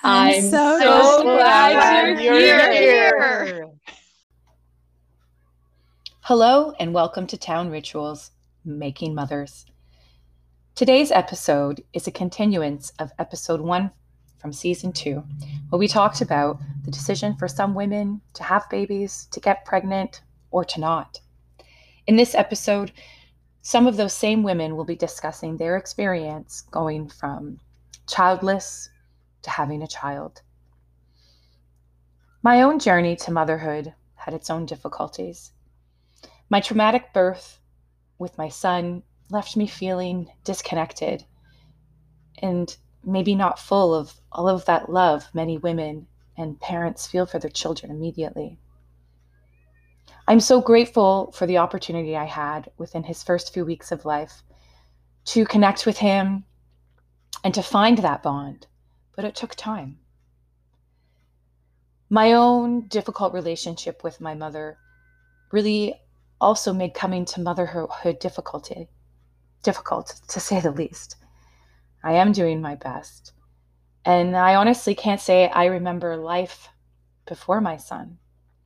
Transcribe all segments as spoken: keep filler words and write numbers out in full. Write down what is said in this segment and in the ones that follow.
I'm, I'm so, so glad, glad you're, you're here. here. Hello and welcome to Town Rituals, Making Mothers. Today's episode is a continuance of episode one from season two, where we talked about the decision for some women to have babies, to get pregnant, or to not. In this episode, some of those same women will be discussing their experience going from childless to having a child. My own journey to motherhood had its own difficulties. My traumatic birth with my son left me feeling disconnected and maybe not full of all of that love many women and parents feel for their children immediately. I'm so grateful for the opportunity I had within his first few weeks of life to connect with him and to find that bond, but it took time. My own difficult relationship with my mother really also made coming to motherhood difficulty, difficult to say the least. I am doing my best, and I honestly can't say I remember life before my son.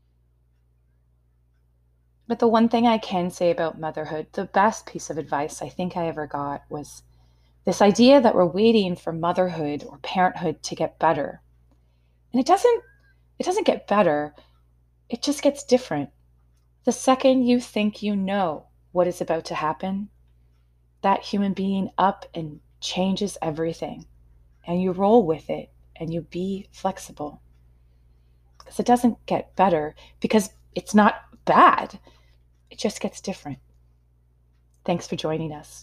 But the one thing I can say about motherhood, the best piece of advice I think I ever got, was this idea that we're waiting for motherhood or parenthood to get better. And it doesn't, it doesn't get better, it just gets different. The second you think you know what is about to happen, that human being up and changes everything, and you roll with it and you be flexible. Because it doesn't get better because it's not bad. It just gets different. Thanks for joining us.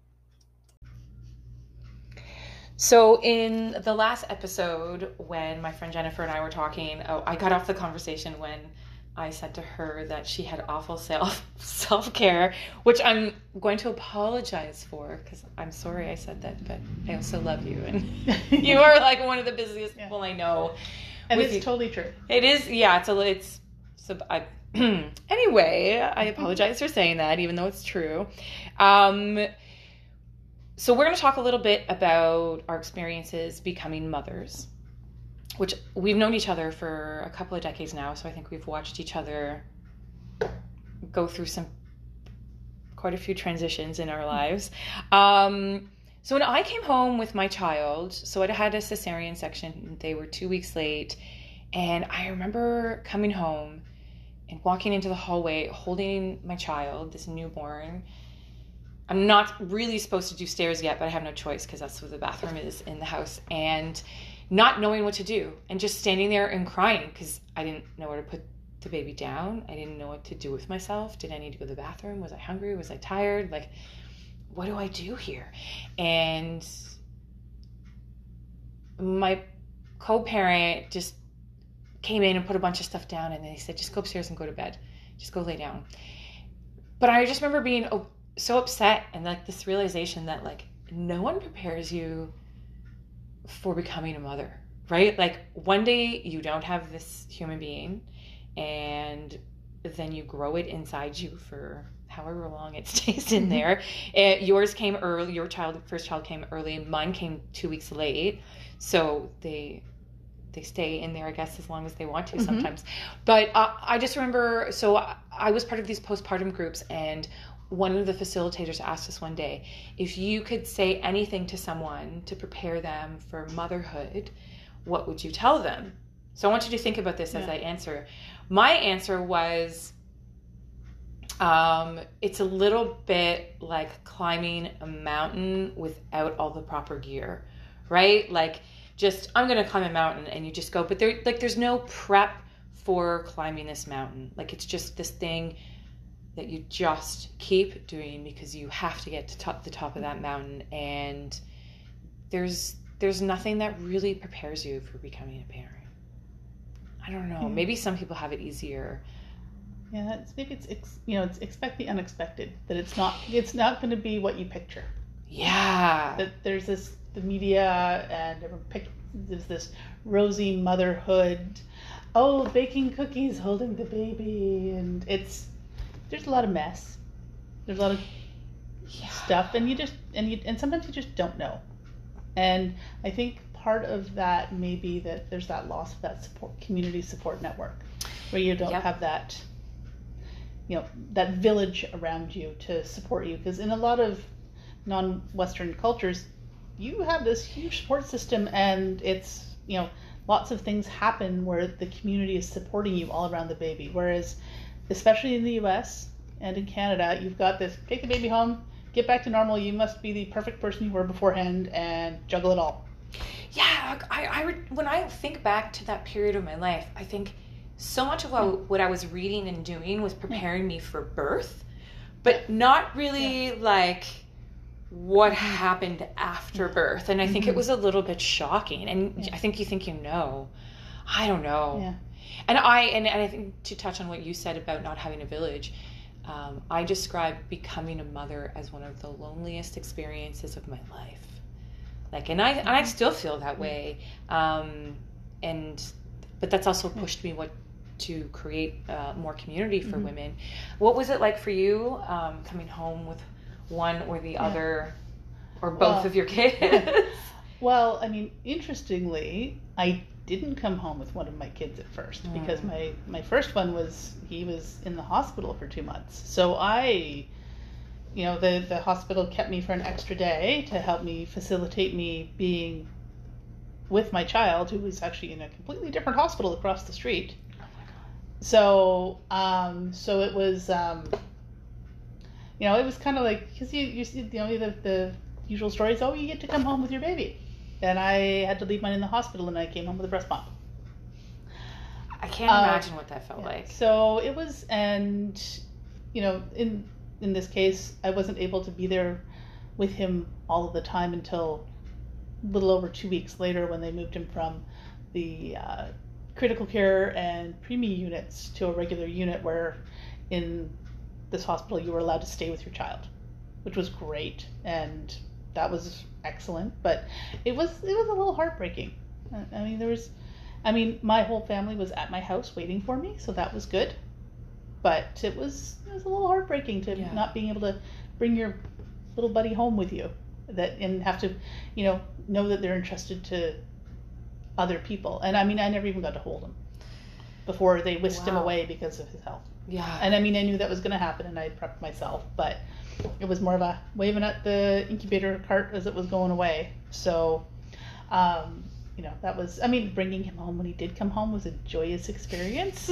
So in the last episode, when my friend Jennifer and I were talking, oh, I got off the conversation when I said to her that she had awful self self-care, which I'm going to apologize for because I'm sorry I said that, but I also love you, and you are like one of the busiest yeah. people I know. And it's you. totally true. It is, yeah. It's a, it's. So I, anyway, I apologize for saying that, even though it's true. Um, so we're going to talk a little bit about our experiences becoming mothers, which we've known each other for a couple of decades now, so I think we've watched each other go through some quite a few transitions in our lives. Um, so when I came home with my child, so I had a cesarean section, they were two weeks late, and I remember coming home and walking into the hallway holding my child, this newborn. I'm not really supposed to do stairs yet, but I have no choice because that's where the bathroom is in the house, and not knowing what to do and just standing there and crying because I didn't know where to put the baby down. I didn't know what to do with myself. Did I need to go to the bathroom? Was I hungry? Was I tired? Like, what do I do here? And my co-parent just came in and put a bunch of stuff down, and they said, just go upstairs and go to bed. Just go lay down. But I just remember being oh, so upset and like this realization that like no one prepares you for becoming a mother, right? Like one day you don't have this human being, and then you grow it inside you for however long it stays in there. It, yours came early, your child, first child came early, mine came two weeks late. So they they stay in there, I guess, as long as they want to mm-hmm. sometimes. But uh, I just remember, so I, I was part of these postpartum groups, and one of the facilitators asked us one day, if you could say anything to someone to prepare them for motherhood, what would you tell them? So I want you to think about this yeah. as I answer. My answer was, um, it's a little bit like climbing a mountain without all the proper gear, right? Like just, I'm going to climb a mountain, and you just go, but there, like, there's no prep for climbing this mountain. Like it's just this thing that you just keep doing because you have to get to top, the top of that mountain, and there's there's nothing that really prepares you for becoming a parent. I don't know. Maybe some people have it easier. Yeah, it's, maybe it's, it's you know it's expect the unexpected. That it's not it's not going to be what you picture. Yeah. That there's this the media and there's this rosy motherhood. Oh, baking cookies, holding the baby, and it's. There's a lot of mess. There's a lot of yeah. stuff, and you just and you and sometimes you just don't know. And I think part of that may be that there's that loss of that support, community support network, where you don't Yep. have that, you know, that village around you to support you. Because in a lot of non-Western cultures, you have this huge support system, and it's, you know, lots of things happen where the community is supporting you all around the baby. Whereas, especially in the U S and in Canada, you've got this, take the baby home, get back to normal, you must be the perfect person you were beforehand and juggle it all. Yeah, I, I would, when I think back to that period of my life, I think so much of what, what I was reading and doing was preparing me for birth, but not really yeah. like what happened after birth. And I think mm-hmm. it was a little bit shocking. And yeah. I think you think you know. I don't know. Yeah. And I and, and I think to touch on what you said about not having a village, um, I describe becoming a mother as one of the loneliest experiences of my life. Like, and I and I still feel that way. Um, and but that's also pushed me what to create uh, more community for mm-hmm. women. What was it like for you um, coming home with one or the yeah. other, or both well, of your kids? Well, I mean, interestingly, I didn't come home with one of my kids at first mm. because my, my first one was, he was in the hospital for two months. So I, you know, the, the hospital kept me for an extra day to help me facilitate me being with my child, who was actually in a completely different hospital across the street. Oh my God. So, um, so it was, um, you know, it was kind of like, because you, you see, you know, the, the usual stories, oh, you get to come home with your baby. And I had to leave mine in the hospital, and I came home with a breast pump. I can't um, imagine what that felt yeah. like. So it was, and, you know, in in this case, I wasn't able to be there with him all of the time until a little over two weeks later, when they moved him from the uh, critical care and preemie units to a regular unit, where in this hospital you were allowed to stay with your child, which was great, and that was excellent. But it was it was a little heartbreaking. I mean, there was, I mean, my whole family was at my house waiting for me, so that was good. But it was it was a little heartbreaking to yeah. not being able to bring your little buddy home with you, that and have to, you know, know that they're entrusted to other people. And I mean, I never even got to hold him before they whisked wow. him away because of his health. Yeah. And I mean, I knew that was going to happen, and I prepped myself, but it was more of a waving at the incubator cart as it was going away. So, um, you know, that was, I mean, bringing him home when he did come home was a joyous experience.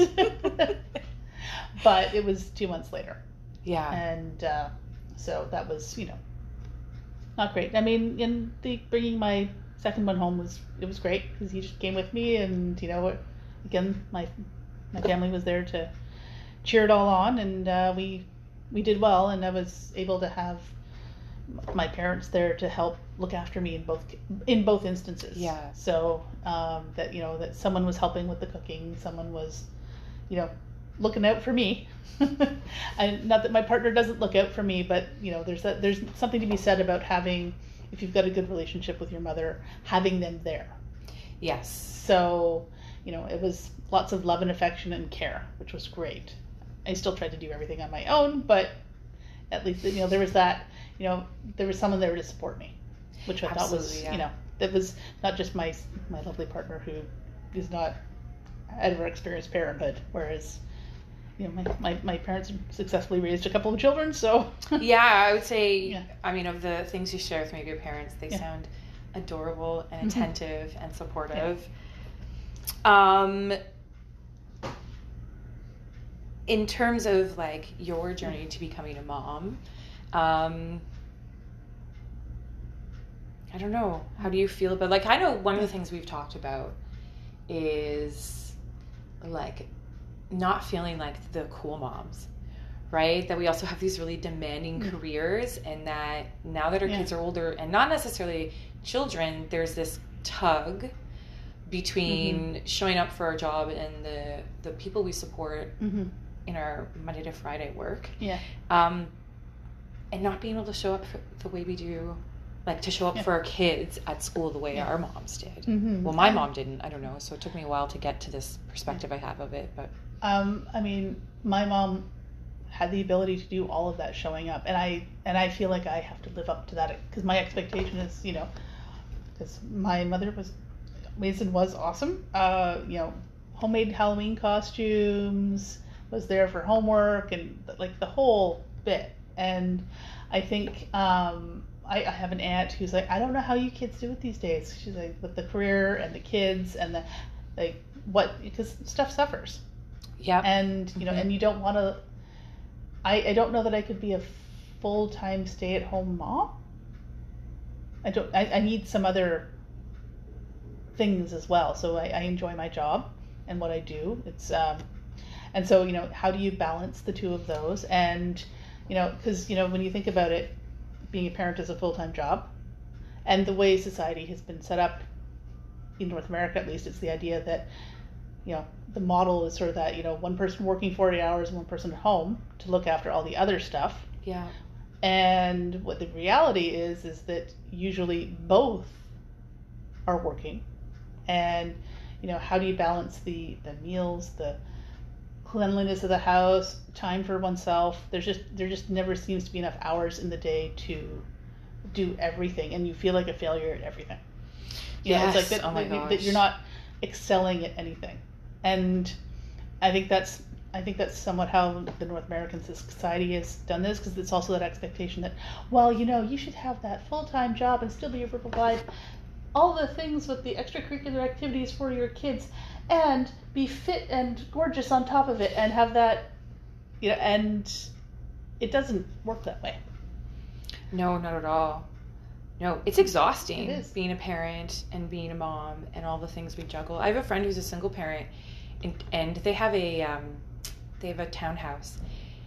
But it was two months later. Yeah. And uh, so that was, you know, not great. I mean, in the bringing my second one home was, it was great because he just came with me, and, you know, again, my my family was there to cheer it all on, and uh, we we did well, and I was able to have my parents there to help look after me in both in both instances. Yeah. So um, that, you know, that someone was helping with the cooking, someone was, you know, looking out for me. And not that my partner doesn't look out for me, but, you know, there's a, there's something to be said about having, if you've got a good relationship with your mother, having them there. Yes. So, you know, it was lots of love and affection and care, which was great. I still tried to do everything on my own, but at least, you know, there was that, you know, there was someone there to support me, which I Absolutely, thought was, yeah. you know, that was not just my my lovely partner who is not ever experienced parenthood, whereas, you know, my, my, my parents successfully raised a couple of children, so. Yeah, I would say, yeah. I mean, of the things you share with me of your parents, they yeah. sound adorable and attentive mm-hmm. and supportive. Yeah. Um, in terms of, like, your journey to becoming a mom, um, I don't know, how do you feel about, like, I know one of the things we've talked about is, like, not feeling like the cool moms, right? That we also have these really demanding mm. careers, and that now that our yeah. kids are older and not necessarily children, there's this tug between mm-hmm. showing up for our job and the, the people we support mm-hmm. in our Monday to Friday work. Yeah. Um, and not being able to show up for the way we do, like to show up yeah. for our kids at school the way yeah. our moms did. Mm-hmm. Well, my mom didn't, I don't know. So it took me a while to get to this perspective yeah. I have of it, but. Um, I mean, my mom had the ability to do all of that showing up, and I and I feel like I have to live up to that, because my expectation is, you know, because my mother was Mason was awesome. Uh, you know, homemade Halloween costumes, was there for homework and like the whole bit. And I think um, I, I have an aunt who's like, I don't know how you kids do it these days. She's like, with the career and the kids and the like, what, because stuff suffers. Yeah. And you know, Mhm. and you don't want to. I I don't know that I could be a full time stay at home mom. I don't. I, I need some other things as well. So I, I enjoy my job and what I do. It's um, and so you know, how do you balance the two of those? And you know, because you know, when you think about it, being a parent is a full time job, and the way society has been set up in North America, at least, it's the idea that you know the model is sort of that you know one person working forty hours and one person at home to look after all the other stuff. Yeah. And what the reality is is that usually both are working. And you know, how do you balance the the meals, the cleanliness of the house, time for oneself? There's just there just never seems to be enough hours in the day to do everything, and you feel like a failure at everything. You Yes. know, it's like that, Oh my that, gosh. that you're not excelling at anything. And I think that's I think that's somewhat how the North American society has done this, because it's also that expectation that, well, you know, you should have that full-time job and still be able to provide all the things with the extracurricular activities for your kids and be fit and gorgeous on top of it and have that, you know, and it doesn't work that way. No, not at all. No, it's exhausting It is. being a parent and being a mom and all the things we juggle. I have a friend who's a single parent, and, and they have a um, they have a townhouse.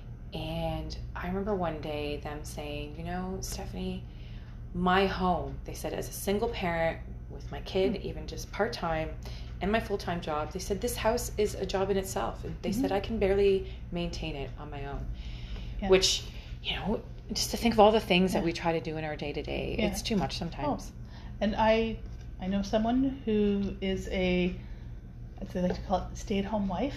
And I remember one day them saying, you know, Stephanie, my home, they said, as a single parent with my kid, mm-hmm. even just part-time, and my full-time job, they said, this house is a job in itself. And they mm-hmm. said, I can barely maintain it on my own. Yeah. Which, you know, just to think of all the things yeah. that we try to do in our day-to-day, yeah. it's too much sometimes. Oh. And I I know someone who is a, as they like to call it, stay-at-home wife,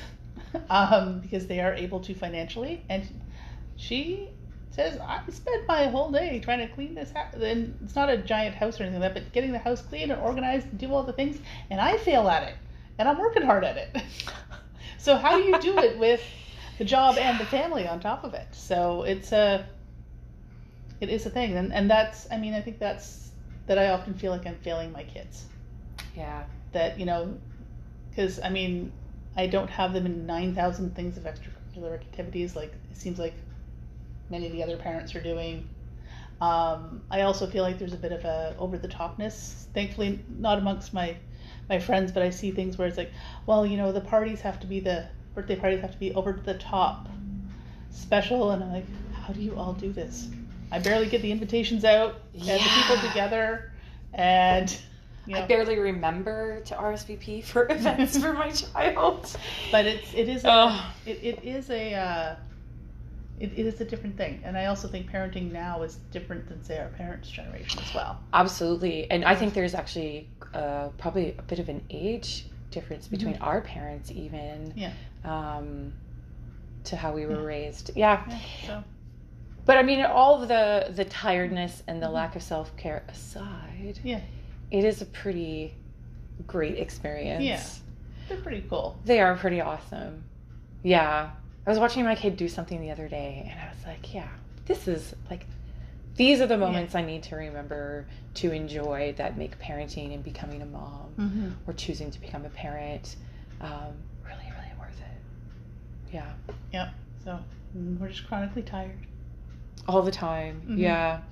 um, because they are able to financially. And she says, I spend my whole day trying to clean this house. And it's not a giant house or anything like that, but getting the house clean and organized and do all the things. And I fail at it. And I'm working hard at it. So how do you do it with the job and the family on top of it? So it's a, it is a thing. And, and that's, I mean, I think that's, that I often feel like I'm failing my kids. Yeah. That, you know, because, I mean, I don't have them in nine thousand things of extracurricular activities like it seems like many of the other parents are doing. Um, I also feel like there's a bit of a over-the-topness, thankfully not amongst my, my friends, but I see things where it's like, well, you know, the parties have to be, the birthday parties have to be over the top special, and I'm like, how do you all do this? I barely get the invitations out yeah. and the people together, and you know, I barely remember to R S V P for events for my child. But it's it is a, oh. it, it is a uh, it, it is a different thing, and I also think parenting now is different than say our parents' generation as well. Absolutely, and I think there's actually uh, probably a bit of an age difference between mm-hmm. our parents even yeah. um, to how we were yeah. raised. Yeah. yeah so. But I mean, all of the the tiredness and the mm-hmm. lack of self-care aside, yeah. it is a pretty great experience. Yeah, they're pretty cool. They are pretty awesome. Yeah. I was watching my kid do something the other day, and I was like, yeah, this is, like, these are the moments yeah. I need to remember to enjoy that make parenting and becoming a mom mm-hmm. or choosing to become a parent um, really, really worth it. Yeah. Yep. So we're just chronically tired. All the time. Mm-hmm. Yeah.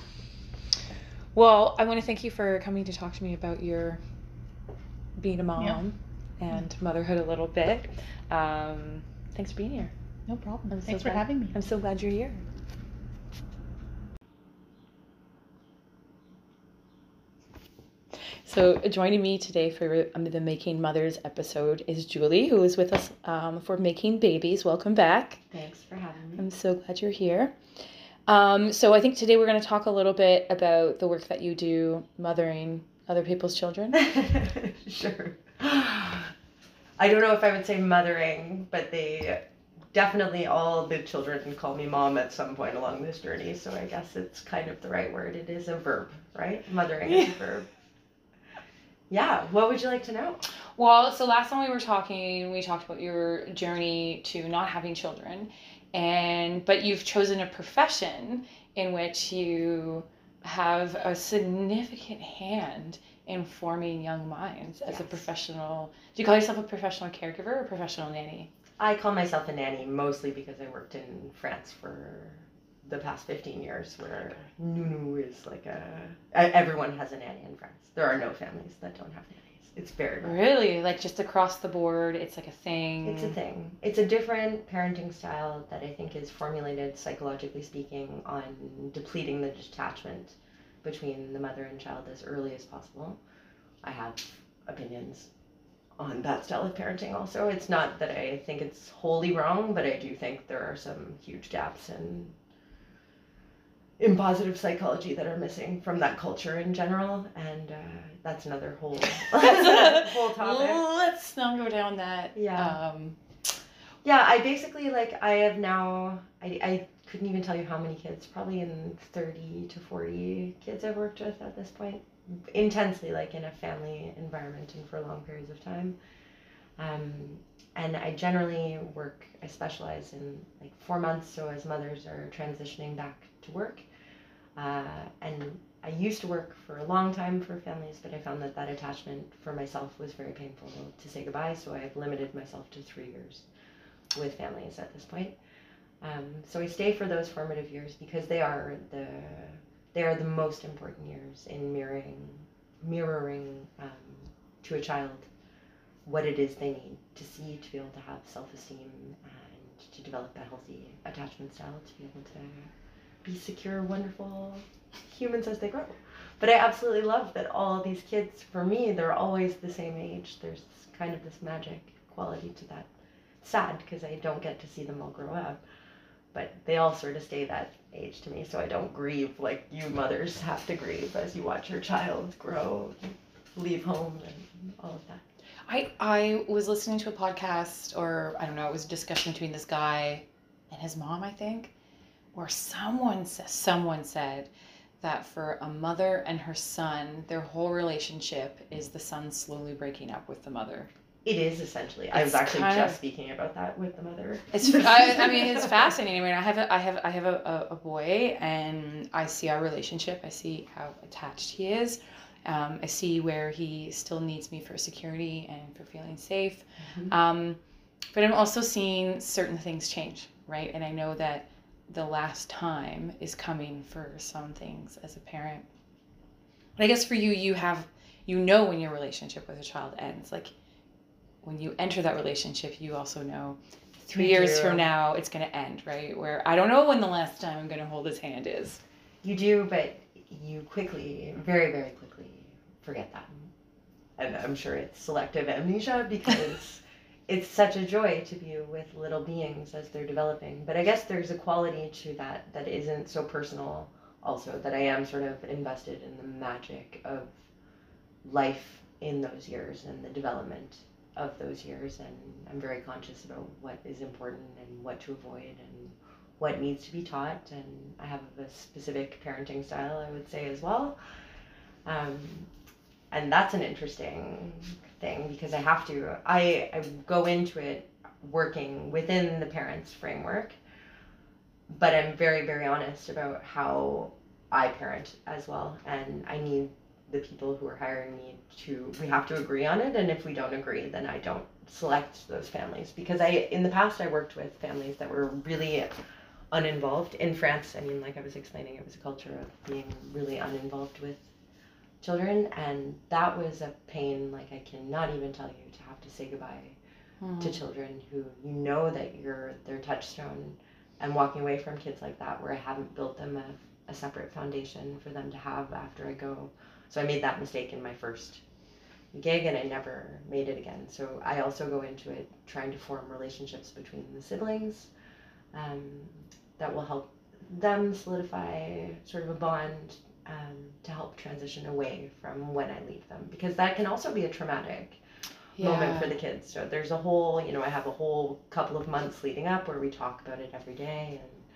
Well, I want to thank you for coming to talk to me about your being a mom yeah. and motherhood a little bit. Um, thanks for being here. No problem. I'm Thanks so for glad, having me. I'm so glad you're here. So joining me today for um, the Making Mothers episode is Julie, who is with us um, for Making Babies. Welcome back. Thanks for having me. I'm so glad you're here. Um, so I think today we're going to talk a little bit about the work that you do mothering other people's children. Sure. I don't know if I would say mothering, but they definitely, all the children call me mom at some point along this journey. So I guess it's kind of the right word. It is a verb, right? Mothering is a verb. Yeah, what would you like to know? Well, so last time we were talking, we talked about your journey to not having children, and but you've chosen a profession in which you have a significant hand in forming young minds as Yes. a professional. Do you call yourself a professional caregiver or a professional nanny? I call myself a nanny mostly because I worked in France for the past fifteen years, where nounou is like a... Everyone has a nanny in France. There are no families that don't have nannies. It's very rare. Really? Like just across the board, it's like a thing? It's a thing. It's a different parenting style that I think is formulated, psychologically speaking, on depleting the detachment between the mother and child as early as possible. I have opinions on that style of parenting also. It's not that I think it's wholly wrong, but I do think there are some huge gaps in in positive psychology that are missing from that culture in general, and uh, that's another whole whole topic. Let's not go down that. Yeah. Um, Yeah, I basically, like, I have now, I, I couldn't even tell you how many kids, probably in thirty to forty kids I've worked with at this point, intensely, like in a family environment and for long periods of time. Um, and I generally work, I specialize in like four months, so as mothers are transitioning back to work. Uh, and I used to work for a long time for families, but I found that that attachment for myself was very painful to say goodbye, so I've limited myself to three years with families at this point. Um, so I stay for those formative years because they are the they are the most important years in mirroring mirroring um, to a child what it is they need to see, to be able to have self-esteem and to develop a healthy attachment style, to be able to be secure, wonderful humans as they grow. But I absolutely love that all of these kids, for me, they're always the same age. There's kind of this magic quality to that. Sad because I don't get to see them all grow up, but they all sort of stay that age to me, so I don't grieve like you mothers have to grieve as you watch your child grow, leave home, and all of that. I I was listening to a podcast, or I don't know, it was a discussion between this guy and his mom, I think, where someone says someone said that for a mother and her son, their whole relationship is the son slowly breaking up with the mother. It is essentially. I was It's actually kind just of- speaking about that with the mother. It's I, I mean it's fascinating. I mean I have a I have I have a, a, a boy, and I see our relationship. I see how attached he is. Um, I see where he still needs me for security and for feeling safe. Mhm. Um, but I'm also seeing certain things change, right? And I know that the last time is coming for some things as a parent. But I guess for you, you have you know when your relationship with a child ends. Like when you enter that relationship, you also know three You years do. from now it's going to end, right? Where I don't know when the last time I'm going to hold his hand is. You do, but you quickly, very, very quickly forget that. And I'm sure it's selective amnesia because it's such a joy to be with little beings as they're developing. But I guess there's a quality to that that isn't so personal also, that I am sort of invested in the magic of life in those years and the development of those years. And I'm very conscious about what is important and what to avoid and what needs to be taught. And I have a specific parenting style, I would say, as well. Um, and that's an interesting thing because I have to, I, I go into it working within the parents' framework, but I'm very, very honest about how I parent as well. And I need the people who are hiring me to, we have to agree on it. And if we don't agree, then I don't select those families, because I, in the past, I worked with families that were really uninvolved. In France, I mean, like I was explaining, it was a culture of being really uninvolved with children, and that was a pain like I cannot even tell you, to have to say goodbye Mm. to children who you know that you're their touchstone, and walking away from kids like that where I haven't built them a, a separate foundation for them to have after I go. So I made that mistake in my first gig and I never made it again. So I also go into it trying to form relationships between the siblings um, that will help them solidify sort of a bond um, to help transition away from when I leave them, because that can also be a traumatic moment for the kids. So there's a whole, you know, I have a whole couple of months leading up where we talk about it every day, and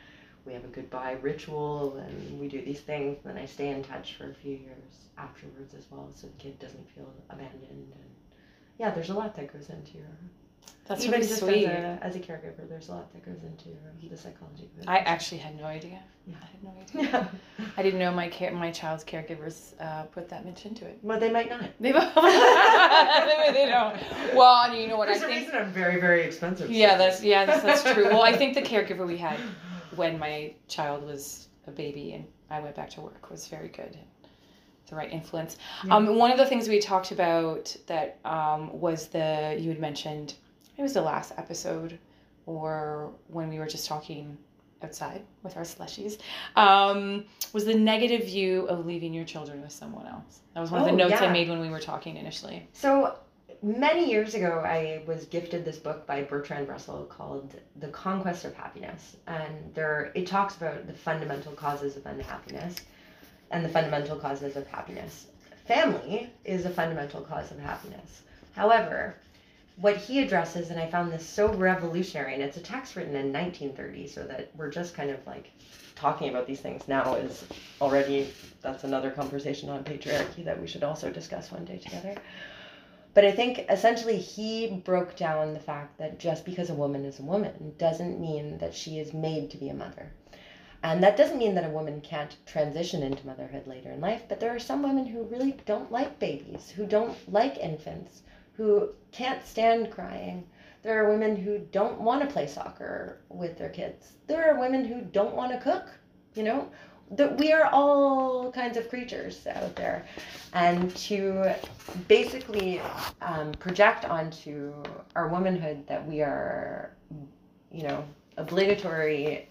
we have a goodbye ritual, and we do these things. And then I stay in touch for a few years afterwards as well, so the kid doesn't feel abandoned. And yeah, there's a lot that goes into your That's even really just sweet. As a, as a caregiver, there's a lot that goes into um, the psychology of it. I actually had no idea. Yeah. I had no idea. Yeah. I didn't know my care, my child's caregivers uh, put that much into it. Well, they might not. Maybe maybe they don't. Well, and you know what There's I a think. reason I'm very, very expensive. Yeah, that's yeah, that's, that's true. Well, I think the caregiver we had when my child was a baby and I went back to work was very good. The right influence. Yeah. Um, one of the things we talked about that um, was the you had mentioned. It was the last episode, or when we were just talking outside with our slushies, um, was the negative view of leaving your children with someone else. That was one of the Oh, notes yeah. I made when we were talking initially. So many years ago, I was gifted this book by Bertrand Russell called The Conquest of Happiness. And there, it talks about the fundamental causes of unhappiness and the fundamental causes of happiness. Family is a fundamental cause of happiness. However, what he addresses, and I found this so revolutionary, and it's a text written in nineteen thirty, so that we're just kind of like talking about these things now is already, that's another conversation on patriarchy that we should also discuss one day together. But I think essentially he broke down the fact that just because a woman is a woman doesn't mean that she is made to be a mother. And that doesn't mean that a woman can't transition into motherhood later in life, but there are some women who really don't like babies, who don't like infants, who can't stand crying. There are women who don't want to play soccer with their kids. There are women who don't want to cook, you know? That we are all kinds of creatures out there. And to basically um, project onto our womanhood that we are, you know, obligatory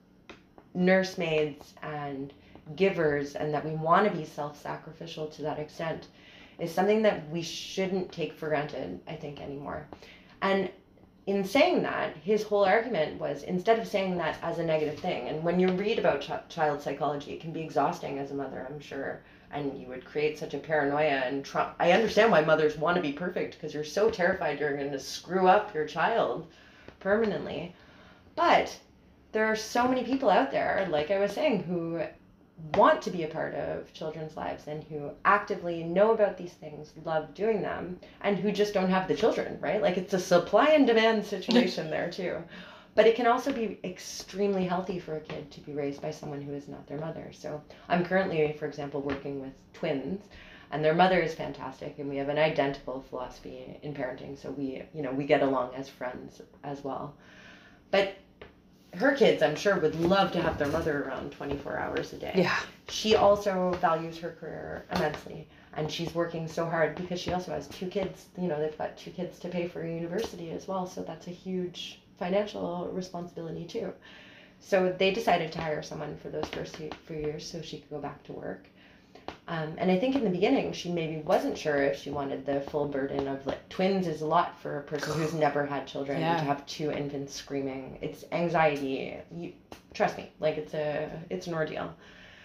nursemaids and givers, and that we want to be self-sacrificial to that extent, is something that we shouldn't take for granted, I think, anymore. And in saying that, his whole argument was, instead of saying that as a negative thing, and when you read about ch- child psychology, it can be exhausting as a mother, I'm sure, and you would create such a paranoia and tra- I understand why mothers want to be perfect, because you're so terrified you're going to screw up your child permanently. But there are so many people out there, like I was saying, who want to be a part of children's lives and who actively know about these things, love doing them, and who just don't have the children, right? Like, it's a supply and demand situation there too. But it can also be extremely healthy for a kid to be raised by someone who is not their mother. So I'm currently, for example, working with twins, and their mother is fantastic, and we have an identical philosophy in parenting. So we, you know, we get along as friends as well. But her kids, I'm sure, would love to have their mother around twenty-four hours a day. Yeah. She also values her career immensely, and she's working so hard because she also has two kids. You know, they've got two kids to pay for university as well, so that's a huge financial responsibility too. So they decided to hire someone for those first few years so she could go back to work. Um, and I think in the beginning, she maybe wasn't sure if she wanted the full burden of, like, twins is a lot for a person who's never had children. Yeah. To have two infants screaming. It's anxiety. You trust me, like, it's a, it's an ordeal.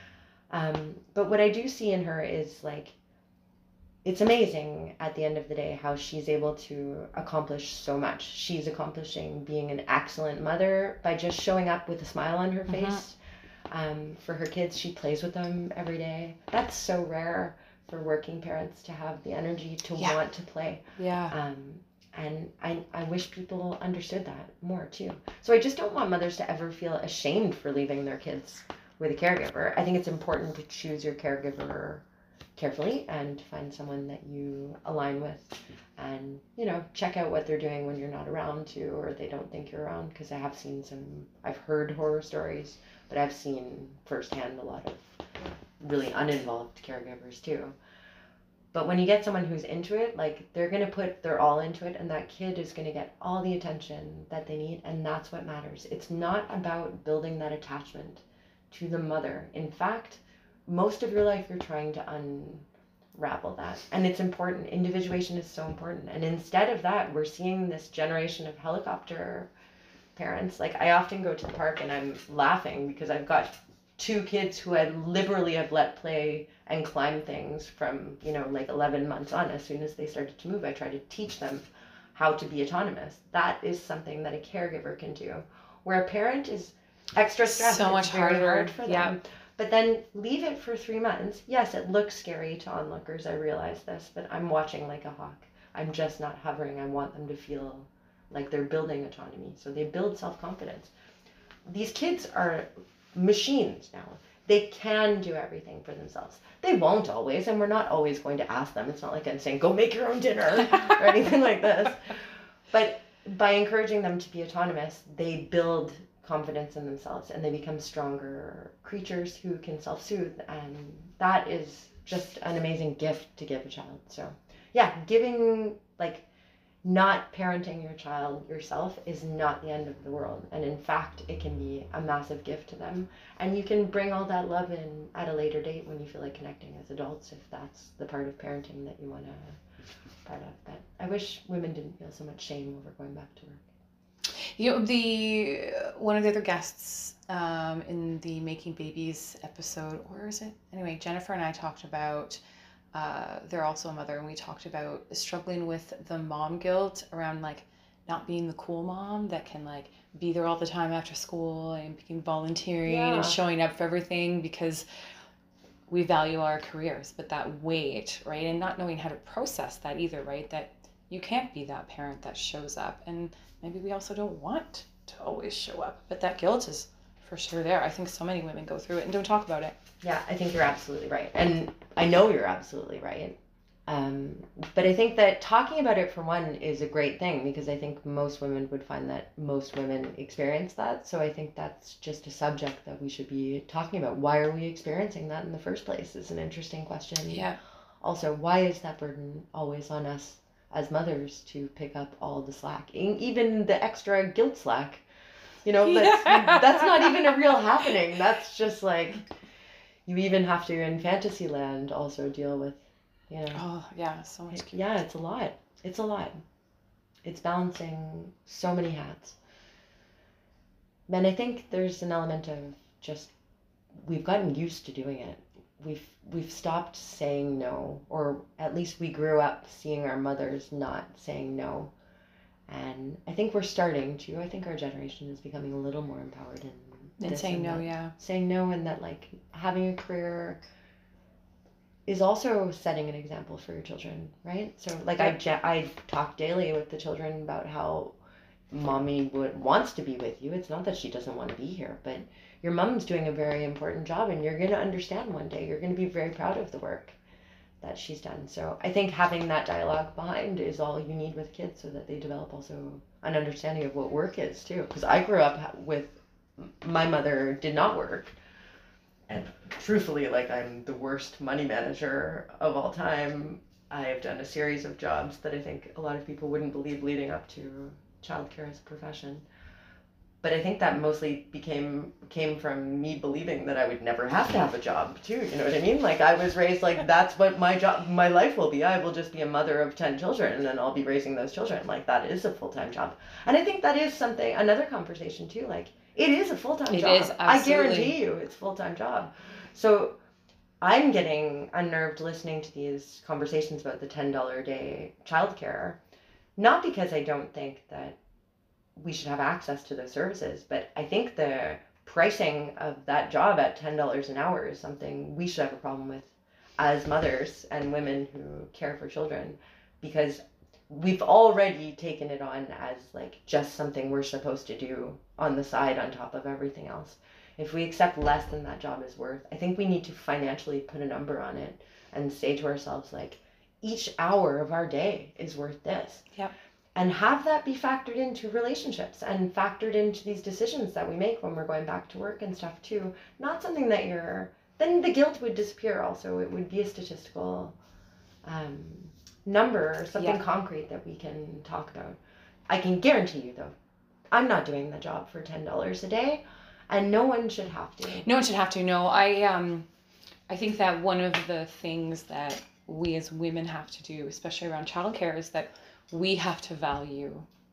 Um, but what I do see in her is, like, it's amazing at the end of the day how she's able to accomplish so much. She's accomplishing being an excellent mother by just showing up with a smile on her face. Mhm. Um, for her kids, she plays with them every day. That's so rare for working parents to have the energy to Yeah. want to play. Yeah. Um, and I, I wish people understood that more too. So I just don't want mothers to ever feel ashamed for leaving their kids with a caregiver. I think it's important to choose your caregiver carefully and find someone that you align with, and, you know, check out what they're doing when you're not around too, or they don't think you're around, because I have seen some, I've heard horror stories, but I've seen firsthand a lot of really uninvolved caregivers too. But when you get someone who's into it, like, they're going to put their all into it, and that kid is going to get all the attention that they need, and that's what matters. It's not about building that attachment to the mother. In fact, most of your life you're trying to unravel that, and it's important. Individuation is so important, and instead of that, we're seeing this generation of helicopter parents. Like, I often go to the park and I'm laughing because I've got two kids who I liberally have let play and climb things from, you know, like eleven months on. As soon as they started to move, I try to teach them how to be autonomous. That is something that a caregiver can do, where a parent is extra stress. So It's much very harder. hard for them. Yeah. But then leave it for three months. Yes, it looks scary to onlookers. I realize this, but I'm watching like a hawk. I'm just not hovering. I want them to feel like they're building autonomy. So they build self-confidence. These kids are machines now. They can do everything for themselves. They won't always, and we're not always going to ask them. It's not like I'm saying, go make your own dinner or anything like this. But by encouraging them to be autonomous, they build confidence in themselves and they become stronger creatures who can self-soothe. And that is just an amazing gift to give a child. So yeah, giving, like, not parenting your child yourself is not the end of the world. And in fact, it can be a massive gift to them. And you can bring all that love in at a later date when you feel like connecting as adults, if that's the part of parenting that you want to part of. But I wish women didn't feel so much shame over going back to work. You know, the one of the other guests um, in the Making Babies episode, or is it? Anyway, Jennifer and I talked about Uh, they're also a mother, and we talked about struggling with the mom guilt around like not being the cool mom that can like be there all the time after school and being volunteering Yeah. and showing up for everything because we value our careers, but that weight, right? And not knowing how to process that either, right? That you can't be that parent that shows up, and maybe we also don't want to always show up, but that guilt is for sure there. I think so many women go through it and don't talk about it. Yeah, I think you're absolutely right. And I know you're absolutely right. Um, but I think that talking about it, for one, is a great thing, because I think most women would find that most women experience that. So I think that's just a subject that we should be talking about. Why are we experiencing that in the first place is an interesting question. Yeah. Also, why is that burden always on us as mothers to pick up all the slack, e- even the extra guilt slack? You know, that's, Yeah. that's not even a real happening. That's just like, you even have to, in fantasy land, also deal with, you know. Oh, yeah, so much. It- yeah, it's a lot. It's a lot. It's balancing so many hats. And I think there's an element of just, we've gotten used to doing it. We've we've stopped saying no, or at least we grew up seeing our mothers not saying no. And I think we're starting to. I think our generation is becoming a little more empowered in And this saying no, that. yeah. Saying no, and that like having a career is also setting an example for your children, right? So like I ja- I talk daily with the children about how mommy would wants to be with you. It's not that she doesn't want to be here, but your mom's doing a very important job, and you're going to understand one day. You're going to be very proud of the work that she's done. So I think having that dialogue behind is all you need with kids, so that they develop also an understanding of what work is too. Because I grew up with, my mother did not work. And truthfully, like, I'm the worst money manager of all time. I have done a series of jobs that I think a lot of people wouldn't believe leading up to childcare as a profession. But I think that mostly became came from me believing that I would never have to have a job too. You know what I mean? Like, I was raised like, that's what my job, my life will be. I will just be a mother of ten children, and then I'll be raising those children. Like, that is a full-time job. And I think that is something, another conversation too. Like, it is a full-time It job. is, I absolutely. guarantee you it's a full-time job. So I'm getting unnerved listening to these conversations about the ten dollars a day childcare, not because I don't think that we should have access to those services, but I think the pricing of that job at ten dollars an hour is something we should have a problem with as mothers and women who care for children, because we've already taken it on as like just something we're supposed to do on the side on top of everything else. If we accept less than that job is worth, I think we need to financially put a number on it and say to ourselves, like, each hour of our day is worth this. Yep. And have that be factored into relationships and factored into these decisions that we make when we're going back to work and stuff too. Not something that you're, then the guilt would disappear also. It would be a statistical um, number or something Yeah. concrete that we can talk about. I can guarantee you though, I'm not doing the job for ten dollars a day, and no one should have to. No one should have to. No, I um, I think that one of the things that we as women have to do, especially around childcare, is that we have to value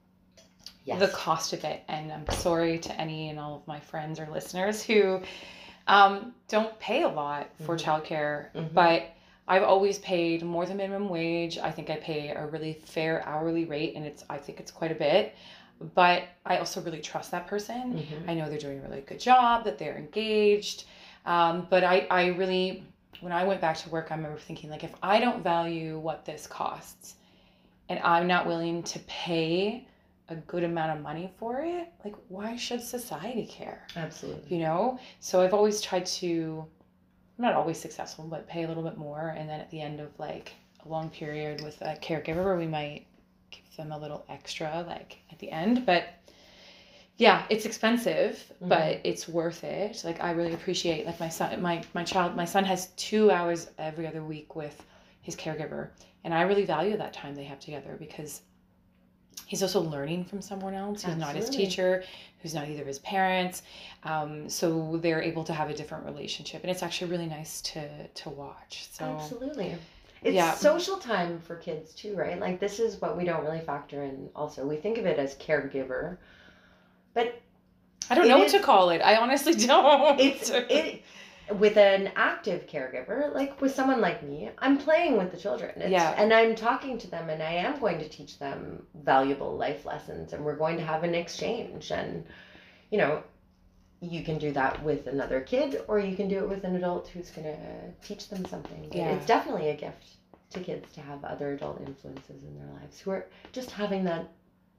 Yes. the cost of it. And I'm sorry to any and all of my friends or listeners who um, don't pay a lot for Mhm. childcare, Mhm. but I've always paid more than minimum wage. I think I pay a really fair hourly rate, and it's I think it's quite a bit. but I also really trust that person. Mhm. I know they're doing a really good job, that they're engaged. Um, but I, I really, when I went back to work, I remember thinking, like, if I don't value what this costs and I'm not willing to pay a good amount of money for it, like, why should society care? Absolutely. You know? So I've always tried to, I'm not always successful, but pay a little bit more. And then at the end of like a long period with a caregiver, we might give them a little extra, like at the end. But yeah, it's expensive, Mhm. but it's worth it. Like, I really appreciate, like, my son, my, my child, my son has two hours every other week with his caregiver. And I really value that time they have together because he's also learning from someone else who's not his Absolutely. teacher, who's not either his parents. Um, so they're able to have a different relationship. And it's actually really nice to, to watch. So Absolutely. It's Yeah. social time for kids too, right? Like this is what we don't really factor in also. We think of it as caregiver, but I don't It know is- what to call it. I honestly don't. it's it with an active caregiver, like with someone like me, I'm playing with the children. It's, Yeah. And I'm talking to them and I am going to teach them valuable life lessons and we're going to have an exchange. And, you know, you can do that with another kid or you can do it with an adult who's going to teach them something. But Yeah. It's definitely a gift to kids to have other adult influences in their lives who are just having that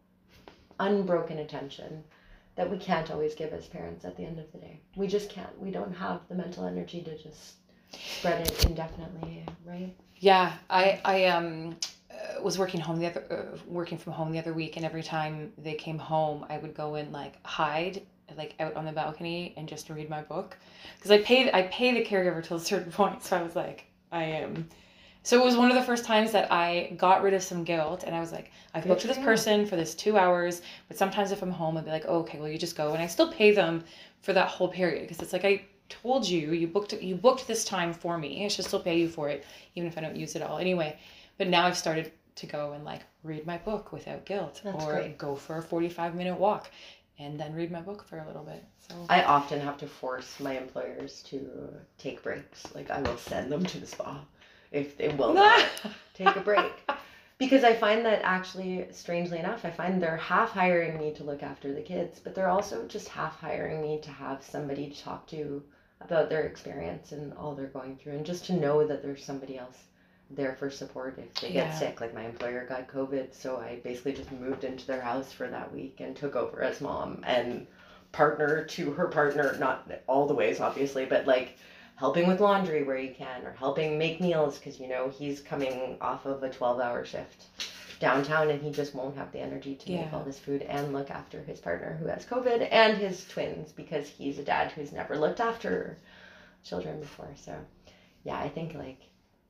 unbroken attention that we can't always give as parents at the end of the day. We just can't. We don't have the mental energy to just spread it indefinitely, right? Yeah, I I um uh, was working home the other uh, working from home the other week, and every time they came home, I would go and like hide like out on the balcony and just read my book because I paid I pay the caregiver till a certain point. So I was like, I am. So it was one of the first times that I got rid of some guilt, and I was like, I've Good booked for this you. person for this two hours, but sometimes if I'm home, I'd be like, oh, okay, well, you just go, and I still pay them for that whole period because it's like I told you, you booked you booked this time for me. I should still pay you for it, even if I don't use it all anyway. But now I've started to go and like read my book without guilt, That's or great. go for a forty-five minute walk, and then read my book for a little bit. So I often have to force my employers to take breaks. Like I will send them to the spa if they will not take a break. Because I find that actually, strangely enough, I find they're half hiring me to look after the kids, but they're also just half hiring me to have somebody to talk to about their experience and all they're going through, and just to know that there's somebody else there for support if they get Yeah. sick. Like my employer got COVID, so I basically just moved into their house for that week and took over as mom and partner to her partner, not all the ways obviously, but like helping with laundry where you can, or helping make meals because you know he's coming off of a twelve hour shift downtown and he just won't have the energy to make Yeah. all this food and look after his partner who has COVID and his twins because he's a dad who's never looked after children before. So yeah, I think like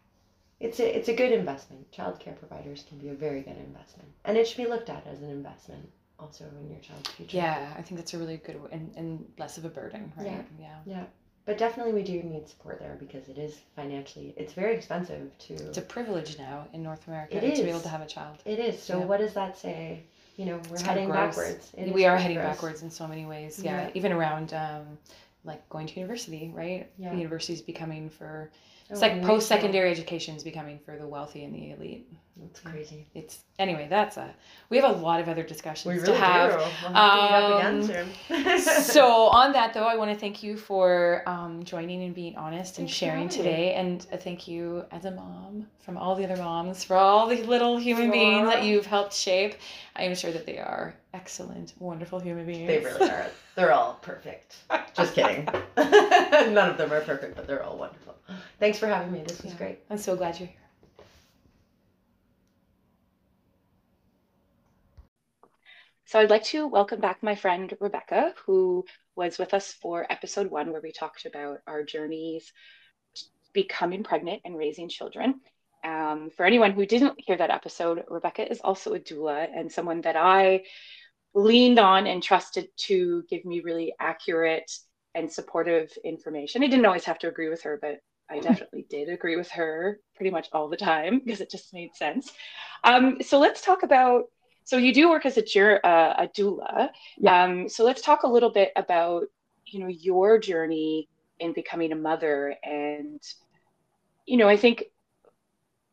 it's a it's a good investment. Childcare providers can be a very good investment, and it should be looked at as an investment also in your child's future. yeah, I think that's a really good and, and less of a burden, right? Yeah. Yeah. But definitely we do need support there because it is financially, it's very expensive to, It's a privilege now in North America It to be able is. to have a child. it is. So Yeah. what does that say? You know, we're It's kinda heading gross. backwards. It is We are pretty heading gross. backwards in so many ways. Yeah, Yeah. even around um, like going to university, right? Yeah. University is becoming for Oh, it's like and post secondary education is becoming for the wealthy and the elite. That's crazy. It's anyway. That's a we have a lot of other discussions We to really have. do. We'll have to meet up Um, again soon. So on that though, I want to thank you for um, joining and being honest and Thanks for sharing having me. today, and uh, thank you as a mom from all the other moms for all the little human beings that Aw. you've helped shape. I am sure that they are excellent, wonderful human beings. They really are. They're all perfect. Just kidding. None of them are perfect, but they're all wonderful. Thanks for having me. This was Yeah. great. I'm so glad you're here. So I'd like to welcome back my friend Rebecca, who was with us for episode one, where we talked about our journeys becoming pregnant and raising children. Um, for anyone who didn't hear that episode, Rebecca is also a doula and someone that I leaned on and trusted to give me really accurate and supportive information. I didn't always have to agree with her, but I definitely did agree with her pretty much all the time because it just made sense. Um, so let's talk about, so you do work as a, jur- uh, a doula. Yeah. Um, so let's talk a little bit about, you know, your journey in becoming a mother. And, you know, I think,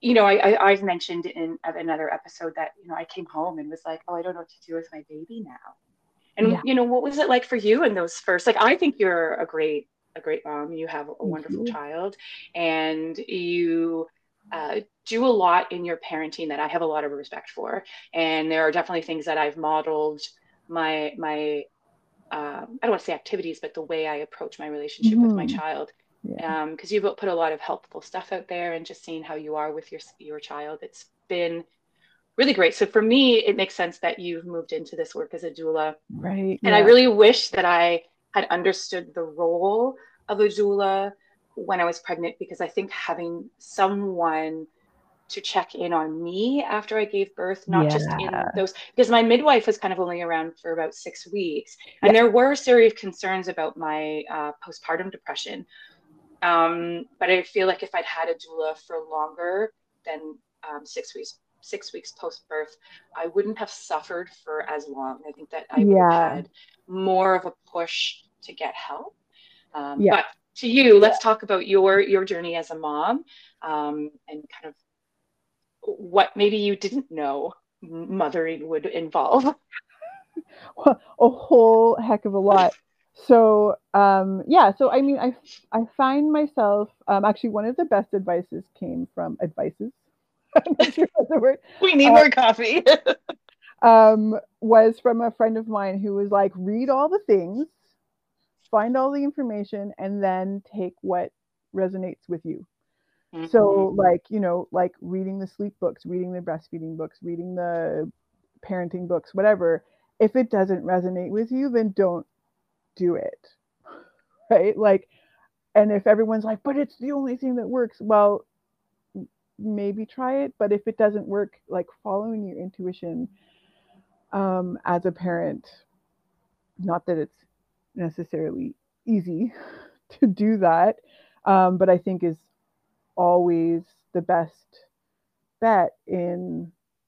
you know, I, I I've mentioned in another episode that, you know, I came home and was like, oh, I don't know what to do with my baby now. And Yeah. you know, what was it like for you in those first? Like, I think you're a great a great mom. You have a Thank wonderful you. child, and you uh, do a lot in your parenting that I have a lot of respect for. And there are definitely things that I've modeled my my um, I don't want to say activities, but the way I approach my relationship with my Hmm. child. Yeah. Um, because you've put a lot of helpful stuff out there, and just seeing how you are with your your child, it's been really great. So for me, it makes sense that you've moved into this work as a doula. Right. And I Yeah. really wish that I had understood the role of a doula when I was pregnant, because I think having someone to check in on me after I gave birth, not just in Yeah. those, because my midwife was kind of only around for about six weeks. Yeah. And there were serious concerns about my uh, postpartum depression. Um, but I feel like if I'd had a doula for longer than um, six weeks, six weeks post birth, I wouldn't have suffered for as long. I think that I would have Yeah. had more of a push to get help. Um, Yeah. but to you, let's talk about your your journey as a mom, um, and kind of what maybe you didn't know mothering would involve. A whole heck of a lot. So um, yeah, so I mean, I I find myself um, actually one of the best advices came from advices. I'm not sure what the word We need uh, more coffee. um, was from a friend of mine who was like, read all the things, find all the information, and then take what resonates with you. Mm-hmm. So like, you know, like reading the sleep books, reading the breastfeeding books, reading the parenting books, whatever. If it doesn't resonate with you, then don't do it. Right? Like, and if everyone's like, but it's the only thing that works, well, maybe try it. But if it doesn't work, like following your intuition um, as a parent, not that it's necessarily easy to do that, um, but I think is always the best bet in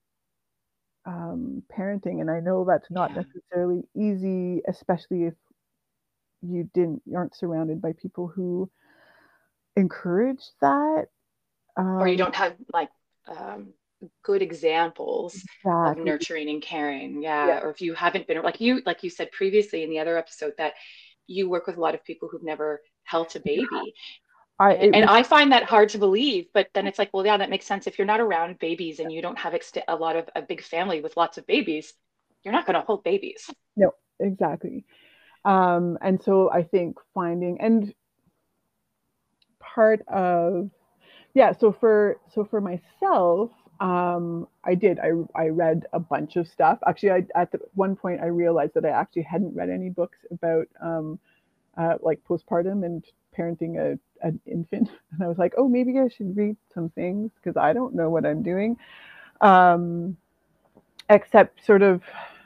um, parenting. And I know that's not Yeah. necessarily easy, especially if you didn't you aren't surrounded by people who encourage that. Or you Um, don't have like um, good examples of exactly. nurturing and caring. Yeah. Yeah. Or if you haven't been, like you, like you said previously in the other episode, that you work with a lot of people who've never held a baby. I And, it and was I find that hard to believe, but then it's like, well, yeah, that makes sense. If you're not around babies and you don't have ext- a lot of a big family with lots of babies, you're not going to hold babies. no, exactly. Um, and so I think finding and part of yeah, so for so for myself, um, I did. I I read a bunch of stuff. Actually, I at the, one point I realized that I actually hadn't read any books about um, uh, like postpartum and parenting a an infant, and I was like, oh, maybe I should read some things because I don't know what I'm doing, um, except sort of